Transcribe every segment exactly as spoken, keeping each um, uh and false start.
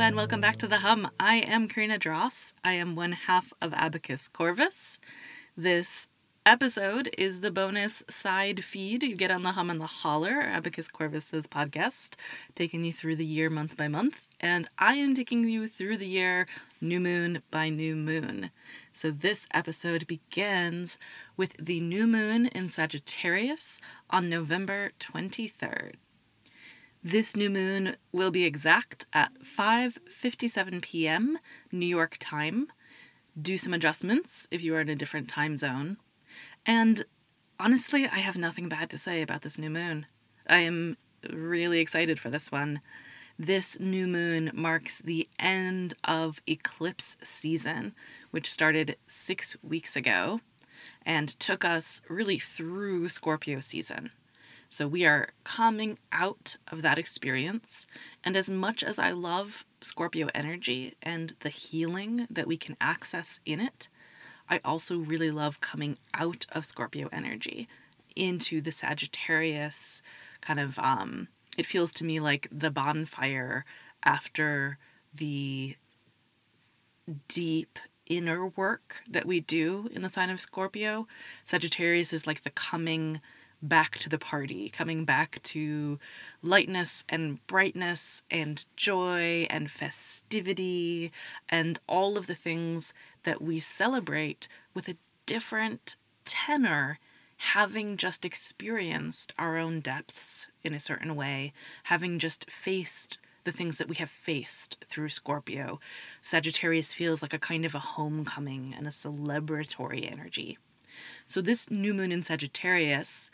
and welcome back to The Hum. I am Karina Dross. I am one half of Abacus Corvus. This episode is the bonus side feed you get on The Hum and the Holler, Abacus Corvus's podcast, taking you through the year month by month. And I am taking you through the year new moon by new moon. So this episode begins with the new moon in Sagittarius on November twenty-third. This new moon will be exact at five fifty-seven p.m. New York time. Do some adjustments if you are in a different time zone. And honestly, I have nothing bad to say about this new moon. I am really excited for this one. This new moon marks the end of eclipse season, which started six weeks ago and took us really through Scorpio season. So we are coming out of that experience, and as much as I love Scorpio energy and the healing that we can access in it, I also really love coming out of Scorpio energy into the Sagittarius kind of, um, it feels to me like the bonfire after the deep inner work that we do in the sign of Scorpio. Sagittarius is like the coming back to the party, coming back to lightness and brightness and joy and festivity and all of the things that we celebrate with a different tenor, having just experienced our own depths in a certain way, having just faced the things that we have faced through Scorpio. Sagittarius feels like a kind of a homecoming and a celebratory energy. So this new moon in Sagittarius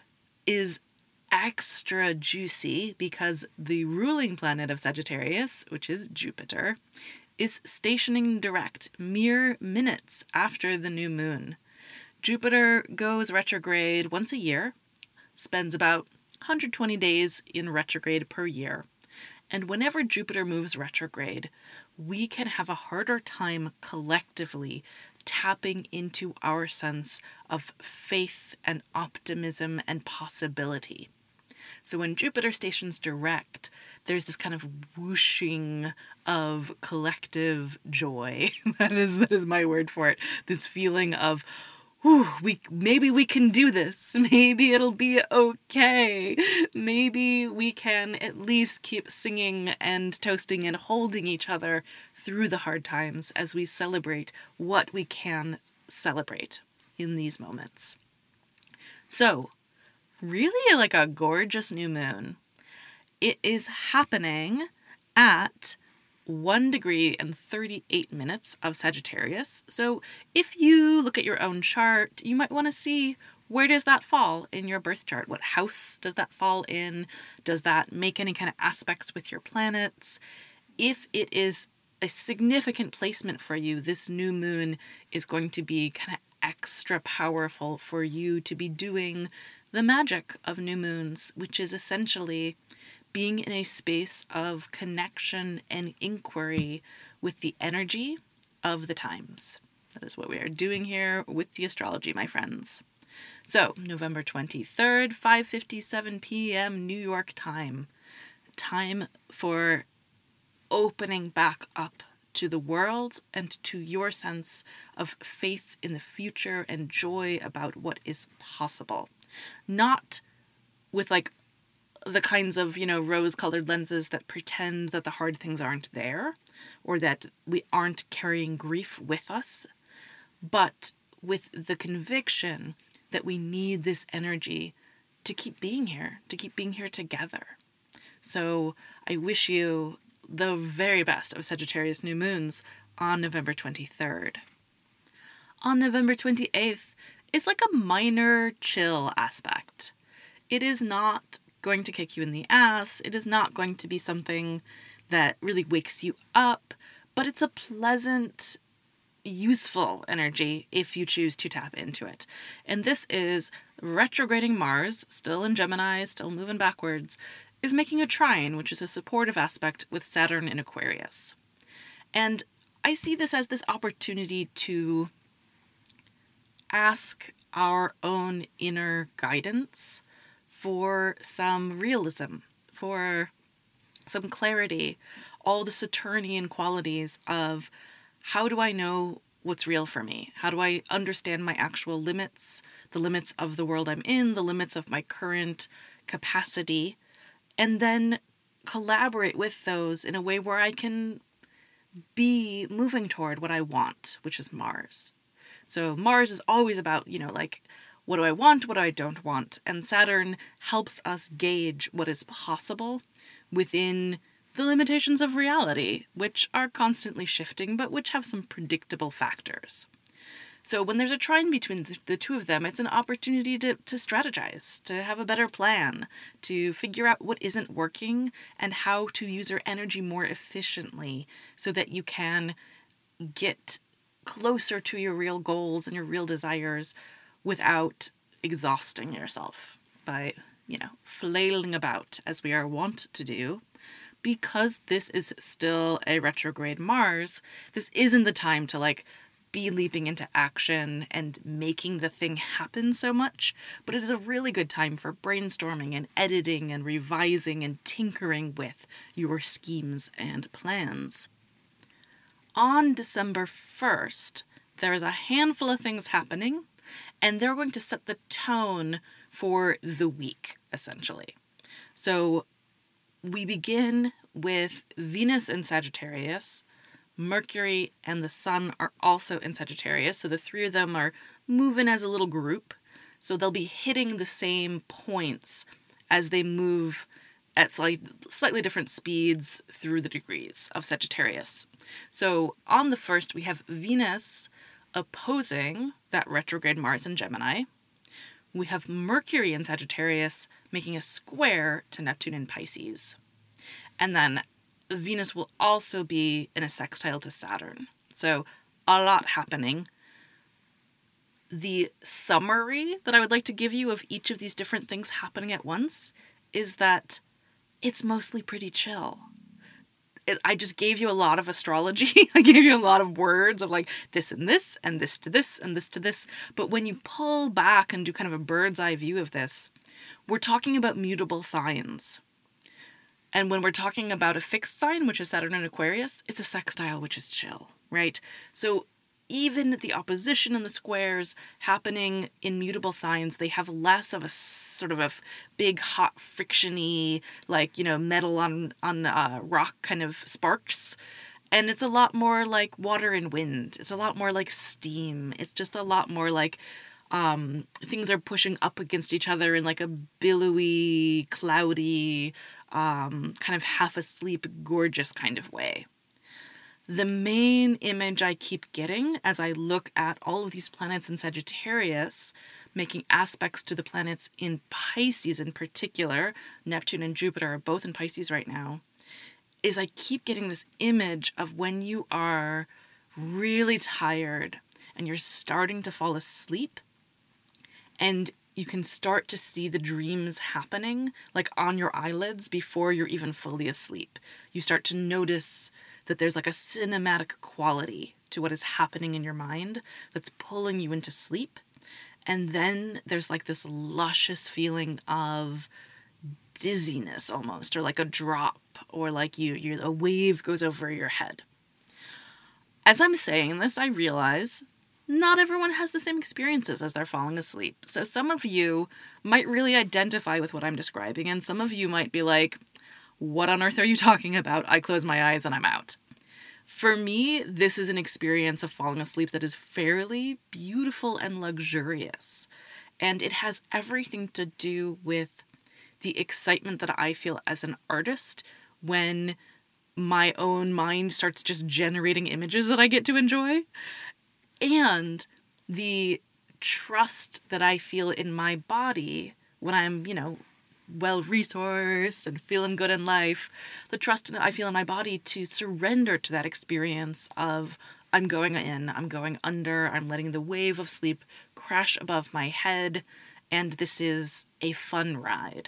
is extra juicy because the ruling planet of Sagittarius, which is Jupiter, is stationing direct mere minutes after the new moon. Jupiter goes retrograde once a year, spends about one hundred twenty days in retrograde per year. And whenever Jupiter moves retrograde, we can have a harder time collectively tapping into our sense of faith and optimism and possibility. So when Jupiter stations direct, there's this kind of whooshing of collective joy. That is that is my word for it. This feeling of, whew, we maybe we can do this. Maybe it'll be okay. Maybe we can at least keep singing and toasting and holding each other through the hard times as we celebrate what we can celebrate in these moments. So, really like a gorgeous new moon. It is happening at one degree and thirty-eight minutes of Sagittarius. So if you look at your own chart, you might want to see, where does that fall in your birth chart? What house does that fall in? Does that make any kind of aspects with your planets? If it is a significant placement for you, this new moon is going to be kind of extra powerful for you to be doing the magic of new moons, which is essentially being in a space of connection and inquiry with the energy of the times. That is what we are doing here with the astrology, my friends. So, November twenty-third, five fifty-seven p.m. New York time. Time for opening back up to the world and to your sense of faith in the future and joy about what is possible. Not with like the kinds of, you know, rose-colored lenses that pretend that the hard things aren't there or that we aren't carrying grief with us, but with the conviction that we need this energy to keep being here, to keep being here together. So I wish you the very best of Sagittarius new moons on November twenty-third. On November twenty-eighth is like a minor chill aspect. It is not going to kick you in the ass. It is not going to be something that really wakes you up, but it's a pleasant, useful energy if you choose to tap into it. And this is retrograding Mars, still in Gemini, still moving backwards, is making a trine, which is a supportive aspect with Saturn in Aquarius. And I see this as this opportunity to ask our own inner guidance for some realism, for some clarity all the Saturnian qualities of how do I know what's real for me? How do I understand my actual limits, the limits of the world I'm in, the limits of my current capacity, and then collaborate with those in a way where I can be moving toward what I want, which is Mars. So Mars is always about, you know, like, what do I want, what do I don't want? And Saturn helps us gauge what is possible within the limitations of reality, which are constantly shifting, but which have some predictable factors. So when there's a trine between the, the two of them, it's an opportunity to, to strategize, to have a better plan, to figure out what isn't working and how to use your energy more efficiently so that you can get closer to your real goals and your real desires without exhausting yourself by, you know, flailing about as we are wont to do. Because this is still a retrograde Mars, this isn't the time to like be leaping into action and making the thing happen so much, but it is a really good time for brainstorming and editing and revising and tinkering with your schemes and plans. On December first, there is a handful of things happening, and they're going to set the tone for the week, essentially. So we begin with Venus in Sagittarius. Mercury and the Sun are also in Sagittarius, so the three of them are moving as a little group. So they'll be hitting the same points as they move at slight, slightly different speeds through the degrees of Sagittarius. So on the first, we have Venus opposing that retrograde Mars in Gemini. We have Mercury in Sagittarius making a square to Neptune in Pisces. And then Venus will also be in a sextile to Saturn. So a lot happening. The summary that I would like to give you of each of these different things happening at once is that it's mostly pretty chill. It, I just gave you a lot of astrology. I gave you a lot of words of like this and this and this to this and this to this. But when you pull back and do kind of a bird's eye view of this, we're talking about mutable signs. And when we're talking about a fixed sign, which is Saturn in Aquarius, it's a sextile, which is chill, right? So even the opposition and the squares happening in mutable signs, they have less of a sort of a big, hot, frictiony, like, you know, metal on, on uh, rock kind of sparks. And it's a lot more like water and wind. It's a lot more like steam. It's just a lot more like um, things are pushing up against each other in like a billowy, cloudy, um, kind of half asleep, gorgeous kind of way. The main image I keep getting as I look at all of these planets in Sagittarius, making aspects to the planets in Pisces in particular, Neptune and Jupiter are both in Pisces right now, is I keep getting this image of when you are really tired and you're starting to fall asleep and you can start to see the dreams happening like on your eyelids before you're even fully asleep. You start to notice that there's like a cinematic quality to what is happening in your mind that's pulling you into sleep. And then there's like this luscious feeling of dizziness almost, or like a drop, or like you, you a wave goes over your head. As I'm saying this, I realize not everyone has the same experiences as they're falling asleep. So some of you might really identify with what I'm describing, and some of you might be like, what on earth are you talking about? I close my eyes and I'm out. For me, this is an experience of falling asleep that is fairly beautiful and luxurious. And it has everything to do with the excitement that I feel as an artist when my own mind starts just generating images that I get to enjoy. And the trust that I feel in my body when I'm, you know, well-resourced and feeling good in life, the trust I feel in my body to surrender to that experience of I'm going in, I'm going under, I'm letting the wave of sleep crash above my head, and this is a fun ride.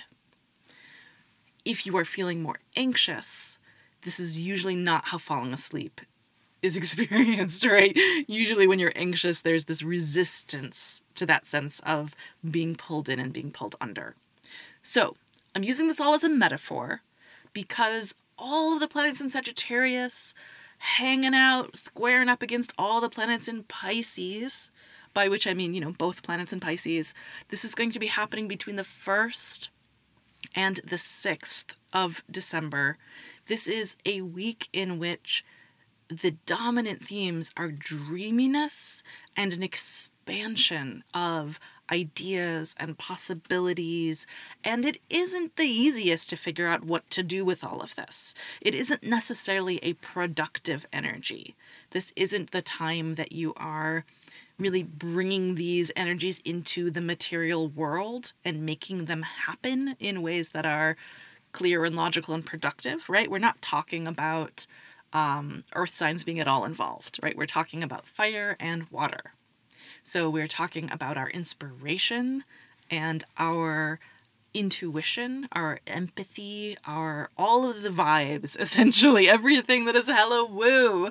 If you are feeling more anxious, this is usually not how falling asleep is experienced, right? Usually when you're anxious, there's this resistance to that sense of being pulled in and being pulled under. So I'm using this all as a metaphor because all of the planets in Sagittarius hanging out, squaring up against all the planets in Pisces, by which I mean, you know, both planets in Pisces. This is going to be happening between the first and the sixth of December. This is a week in which the dominant themes are dreaminess and an expansion of ideas and possibilities, and it isn't the easiest to figure out what to do with all of this. It isn't necessarily a productive energy. This isn't the time that you are really bringing these energies into the material world and making them happen in ways that are clear and logical and productive, right? We're not talking about um, earth signs being at all involved, right? We're talking about fire and water. So we're talking about our inspiration and our intuition, our empathy, our all of the vibes, essentially. Everything that is hello woo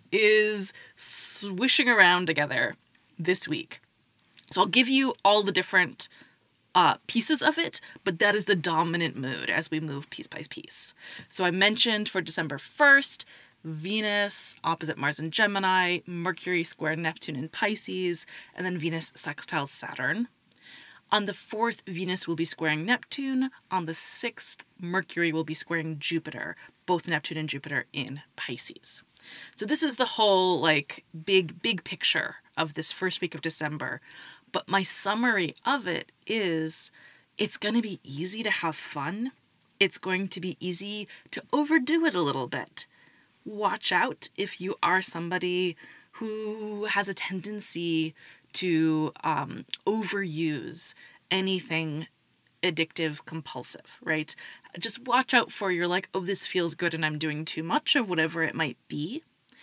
is swishing around together this week. So I'll give you all the different uh, pieces of it, but that is the dominant mood as we move piece by piece. So I mentioned for December first, Venus opposite Mars in Gemini, Mercury square Neptune in Pisces, and then Venus sextiles Saturn. On the fourth, Venus will be squaring Neptune. On the sixth, Mercury will be squaring Jupiter, both Neptune and Jupiter in Pisces. So this is the whole, like, big, big picture of this first week of December. But my summary of it is it's going to be easy to have fun. It's going to be easy to overdo it a little bit. Watch out if you are somebody who has a tendency to um, overuse anything addictive, compulsive, right? Just watch out for you're like, oh, this feels good and I'm doing too much of whatever it might be.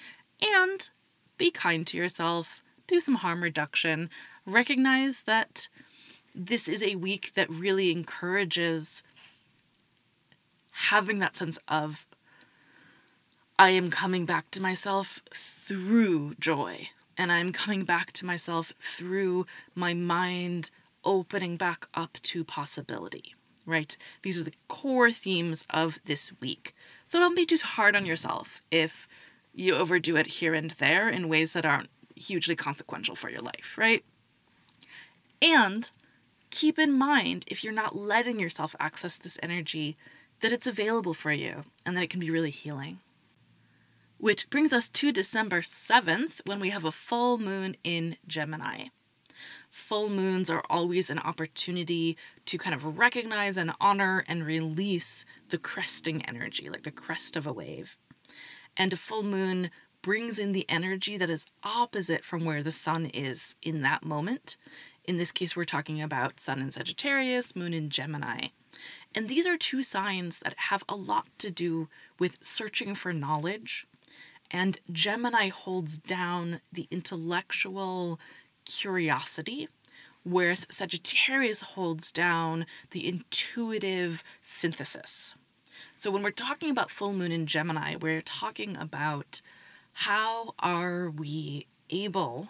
And be kind to yourself. Do some harm reduction. Recognize that this is a week that really encourages having that sense of I am coming back to myself through joy, and I'm coming back to myself through my mind opening back up to possibility, right? These are the core themes of this week. So don't be too hard on yourself if you overdo it here and there in ways that aren't hugely consequential for your life, right? And keep in mind, if you're not letting yourself access this energy, that it's available for you and that it can be really healing. Which brings us to December seventh, when we have a full moon in Gemini. Full moons are always an opportunity to kind of recognize and honor and release the cresting energy, like the crest of a wave. And a full moon brings in the energy that is opposite from where the sun is in that moment. In this case, we're talking about sun in Sagittarius, moon in Gemini. And these are two signs that have a lot to do with searching for knowledge. And Gemini holds down the intellectual curiosity, whereas Sagittarius holds down the intuitive synthesis. So when we're talking about full moon in Gemini, we're talking about how are we able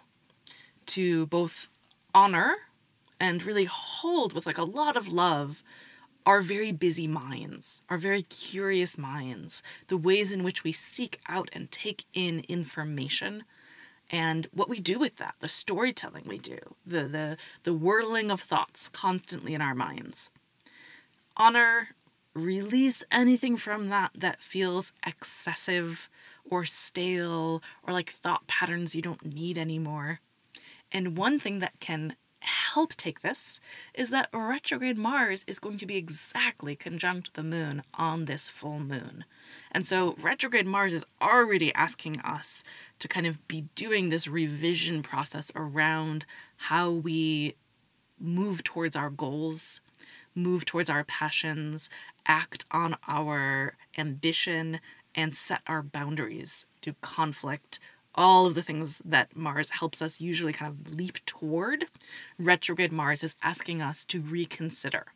to both honor and really hold with like a lot of love our very busy minds, our very curious minds, the ways in which we seek out and take in information, and what we do with that, the storytelling we do, the the the whirling of thoughts constantly in our minds. Honor, release anything from that that feels excessive or stale or like thought patterns you don't need anymore. And one thing that can help take this is that retrograde Mars is going to be exactly conjunct the moon on this full moon. And so retrograde Mars is already asking us to kind of be doing this revision process around how we move towards our goals, move towards our passions, act on our ambition, and set our boundaries to conflict. All of the things that Mars helps us usually kind of leap toward, retrograde Mars is asking us to reconsider.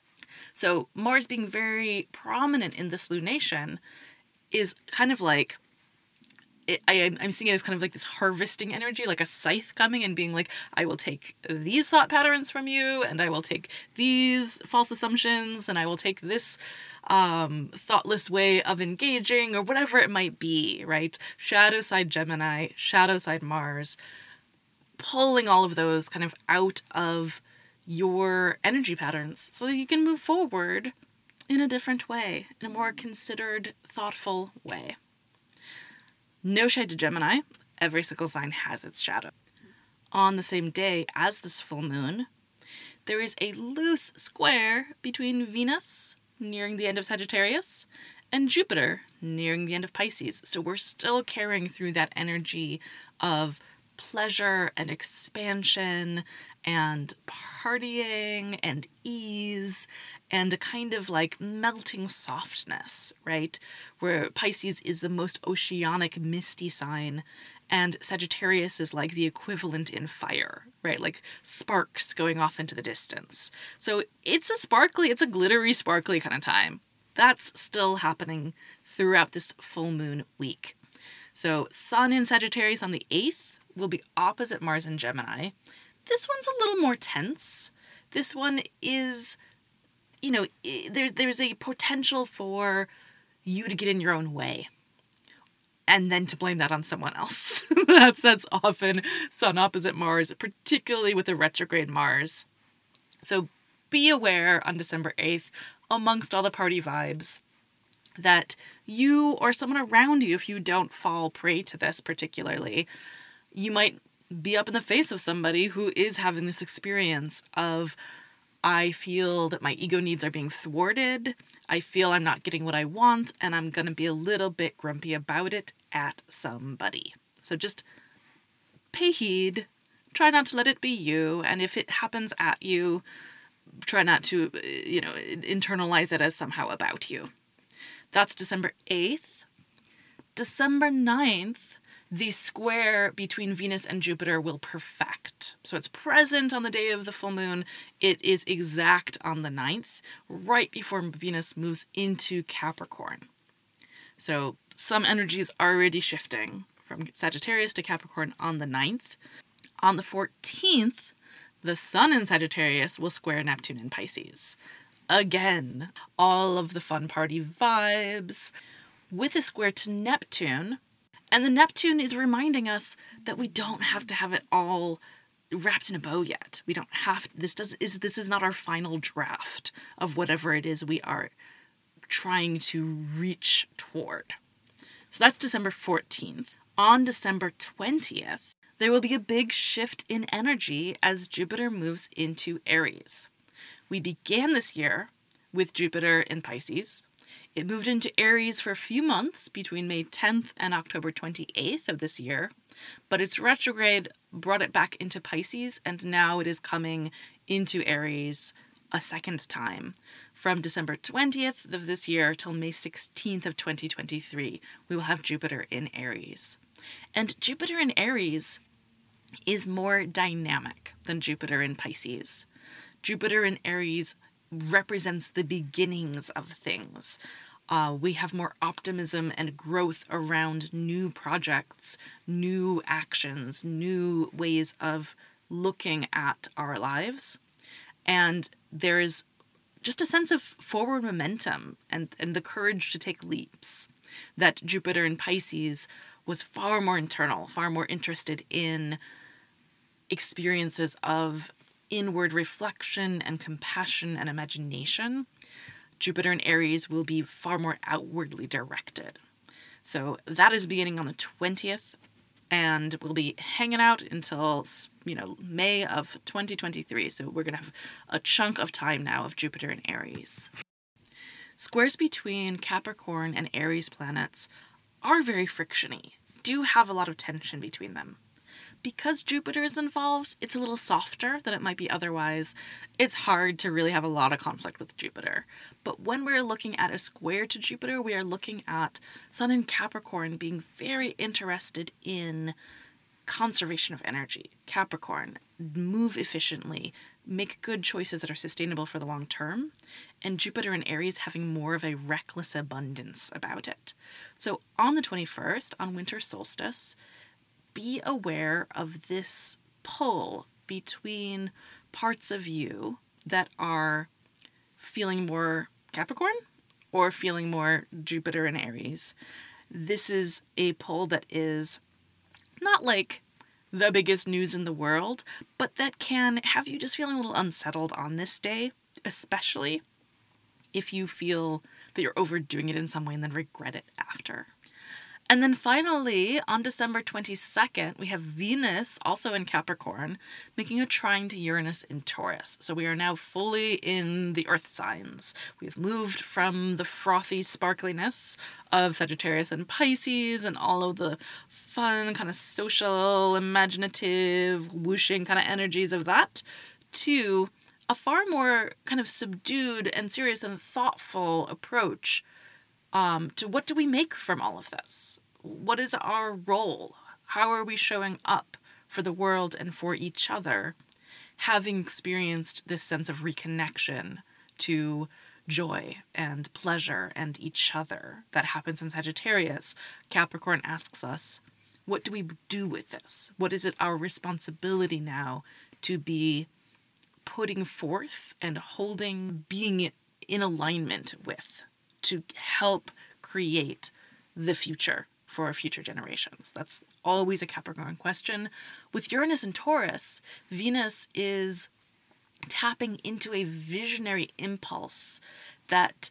So Mars being very prominent in this lunation is kind of like it, I, I'm seeing it as kind of like this harvesting energy, like a scythe coming and being like, I will take these thought patterns from you, and I will take these false assumptions, and I will take this um, thoughtless way of engaging, or whatever it might be, right? Shadow side Gemini, shadow side Mars, pulling all of those kind of out of your energy patterns so that you can move forward in a different way, in a more considered, thoughtful way. No shade to Gemini. Every single sign has its shadow. On the same day as this full moon, there is a loose square between Venus, nearing the end of Sagittarius, and Jupiter, nearing the end of Pisces. So we're still carrying through that energy of pleasure and expansion and partying and ease and a kind of like melting softness, right? Where Pisces is the most oceanic, misty sign, and Sagittarius is like the equivalent in fire, right? Like sparks going off into the distance. So it's a sparkly, it's a glittery, sparkly kind of time. That's still happening throughout this full moon week. So Sun in Sagittarius on the eighth will be opposite Mars in Gemini. This one's a little more tense. This one is, you know, there's there's a potential for you to get in your own way and then to blame that on someone else. that's, that's often Sun opposite Mars, particularly with a retrograde Mars. So be aware on December eighth, amongst all the party vibes, that you or someone around you, if you don't fall prey to this particularly, you might be up in the face of somebody who is having this experience of, I feel that my ego needs are being thwarted, I feel I'm not getting what I want, and I'm going to be a little bit grumpy about it at somebody. So just pay heed, try not to let it be you, and if it happens at you, try not to, you know, internalize it as somehow about you. That's December eighth. December ninth, the square between Venus and Jupiter will perfect. So it's present on the day of the full moon. It is exact on the ninth, right before Venus moves into Capricorn. So some energy is already shifting from Sagittarius to Capricorn on the ninth. On the fourteenth, the Sun in Sagittarius will square Neptune in Pisces. Again, all of the fun party vibes with a square to Neptune. And the Neptune is reminding us that we don't have to have it all wrapped in a bow yet. We don't have, this does is this is not our final draft of whatever it is we are trying to reach toward. So that's December fourteenth. On December twentieth, there will be a big shift in energy as Jupiter moves into Aries. We began this year with Jupiter in Pisces. It moved into Aries for a few months between May tenth and October twenty-eighth of this year, but its retrograde brought it back into Pisces, and now it is coming into Aries a second time. From December twentieth of this year till May sixteenth of twenty twenty-three, we will have Jupiter in Aries. And Jupiter in Aries is more dynamic than Jupiter in Pisces. Jupiter in Aries represents the beginnings of things. Uh, we have more optimism and growth around new projects, new actions, new ways of looking at our lives. And there is just a sense of forward momentum and, and the courage to take leaps that Jupiter in Pisces was far more internal, far more interested in experiences of inward reflection and compassion and imagination. Jupiter in Aries will be far more outwardly directed. So that is beginning on the twentieth, and we'll be hanging out until, you know, May of twenty twenty-three. So we're going to have a chunk of time now of Jupiter in Aries. Squares between Capricorn and Aries planets are very frictiony, do have a lot of tension between them. Because Jupiter is involved, it's a little softer than it might be otherwise. It's hard to really have a lot of conflict with Jupiter. But when we're looking at a square to Jupiter, we are looking at Sun in Capricorn being very interested in conservation of energy. Capricorn, move efficiently, make good choices that are sustainable for the long term. And Jupiter in Aries having more of a reckless abundance about it. So on the twenty-first, on winter solstice, be aware of this pull between parts of you that are feeling more Capricorn or feeling more Jupiter in Aries. This is a pull that is not like the biggest news in the world, but that can have you just feeling a little unsettled on this day, especially if you feel that you're overdoing it in some way and then regret it after. And then finally, on December twenty-second, we have Venus, also in Capricorn, making a trine to Uranus in Taurus. So we are now fully in the earth signs. We've moved from the frothy sparkliness of Sagittarius and Pisces and all of the fun, kind of social, imaginative, whooshing kind of energies of that to a far more kind of subdued and serious and thoughtful approach Um, to what do we make from all of this? What is our role? How are we showing up for the world and for each other, having experienced this sense of reconnection to joy and pleasure and each other that happens in Sagittarius? Capricorn asks us, what do we do with this? What is it our responsibility now to be putting forth and holding, being in alignment with, to help create the future for our future generations? That's always a Capricorn question. With Uranus and Taurus, Venus is tapping into a visionary impulse that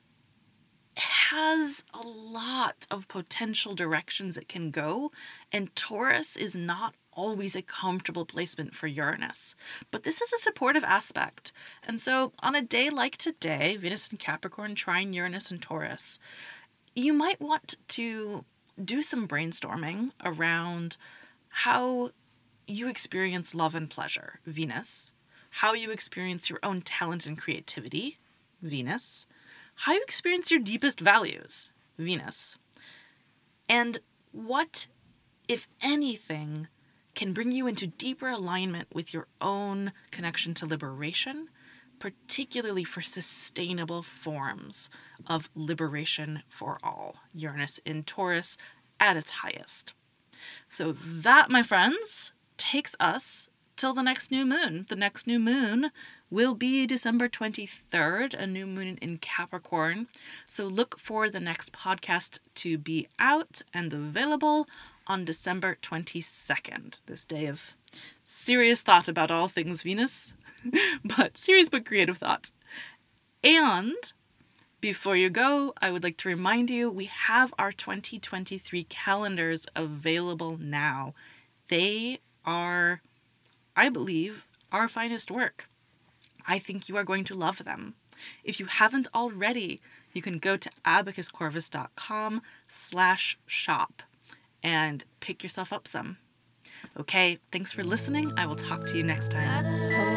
has a lot of potential directions it can go, and Taurus is not always a comfortable placement for Uranus. But this is a supportive aspect. And so on a day like today, Venus in Capricorn trine Uranus and Taurus, you might want to do some brainstorming around how you experience love and pleasure, Venus, how you experience your own talent and creativity, Venus, how you experience your deepest values, Venus, and what, if anything, can bring you into deeper alignment with your own connection to liberation, particularly for sustainable forms of liberation for all. Uranus in Taurus at its highest. So that, my friends, takes us till the next new moon. The next new moon will be December twenty-third, a new moon in Capricorn. So look for the next podcast to be out and available on December twenty-second, this day of serious thought about all things Venus, but serious but creative thought. And before you go, I would like to remind you, we have our twenty twenty-three calendars available now. They are, I believe, our finest work. I think you are going to love them. If you haven't already, you can go to abacuscorvus.com slash shop and pick yourself up some. Okay, thanks for listening. I will talk to you next time.